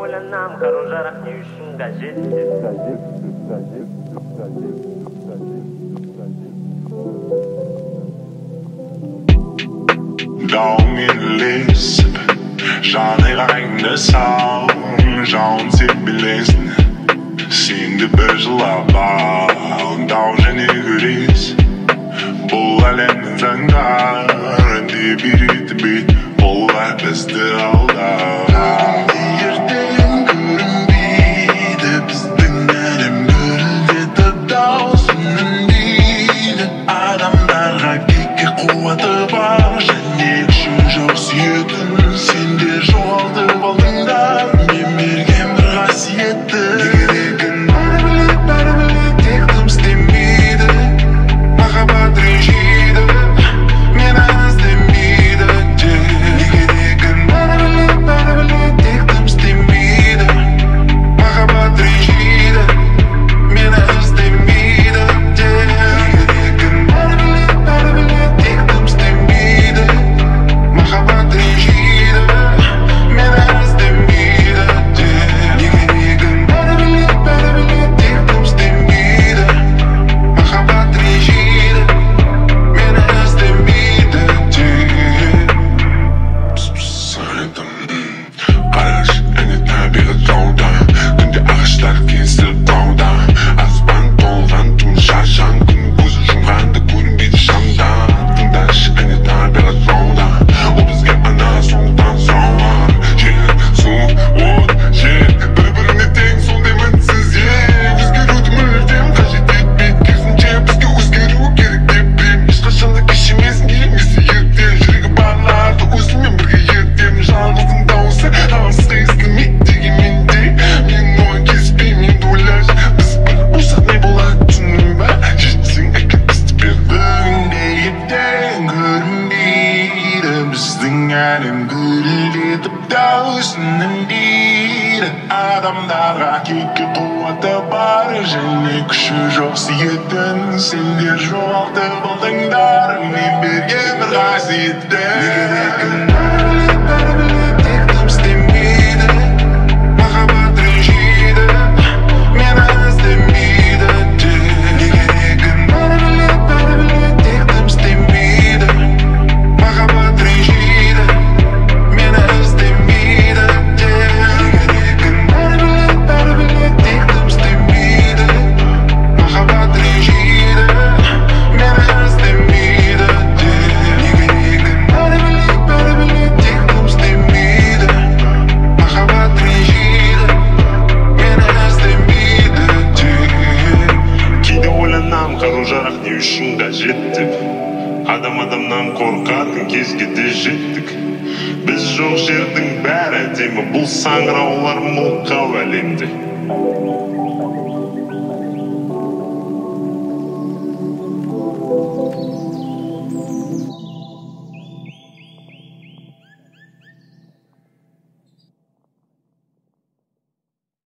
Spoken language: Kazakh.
ойланам, қару-жарақ не үшін қажет деп. Dagen læsip, Jeanne regne savn, Jean sipilesen, Sinde bøzlaba, Dagen yürüyüz, Bol alemin zangar, Endi biriti bit, Bol bizde alda. Yerden görünbeydi, Bizden elim görüldü, Dağısının değil, Adamlara keke kuvveti var. Жоқ сүйетін сендер жоғалтып алдыңдар мен берген бір қасиетті керегін бәрі білет тек тым істемейді махаббат ренжиді мені іздемейді керегін бәрі білет тек тым істемейді махаббат ренжиді мені іздемейді керегін бәрі білет тек тым істемейді махаббат ренжиді мені іздемейді керегін бәрі білет тек тым істемейді махаббат ренжиді мені іздемейді Сағындым қараш әне табиғат жауда күнде ағаштар кесіліп тауда аспан толған түн шашан күн көзі жұмғанда көрінбейді шамда тыңдашы әне табиғат жауда ол бізге ана сондықтан сауар жер су от жер бір-біріне тең сондай мінсіз өзгеруді мүлдем қажет етпейді керісінше бізге өзгеру керек деп білем ешқашан да кеш емессің келмесі ертең жүрегі барларды өзіңмен бірге ертемін жалғыздың дауысы алысқа естілмейді дегенмен де менің ойым келіспеймін енді ойлашы біз бір болсақ не болады түсіндің ба жетсең әкеп істі бердің ертең көрінбейді біздің әлем гүлдетіп даусының дейді адамдарға кеке қуаты бар және күші жоқ сүйетін сендер жоғалтып алдыңдар мен берген бір қасиетті керегін бәрі білет тек тым істемейді махаббат ренжиді мені іздемейді керегін бәрі білет тек тым істемейді махаббат ренжиді мені іздемейді керегін бәрі білет тек тым істемейді махаббат ренжиді мені іздемейді керегін бәрі білет тек тым істемейді махаббат ренжиді мені іздемейді Кейде ойланам, қару-жарақ не үшін қажет деп адамнан қорқатын кезге де жеттік біз жоқ жердің бәрі әдемі бұл саңыраулар мылқау әлемде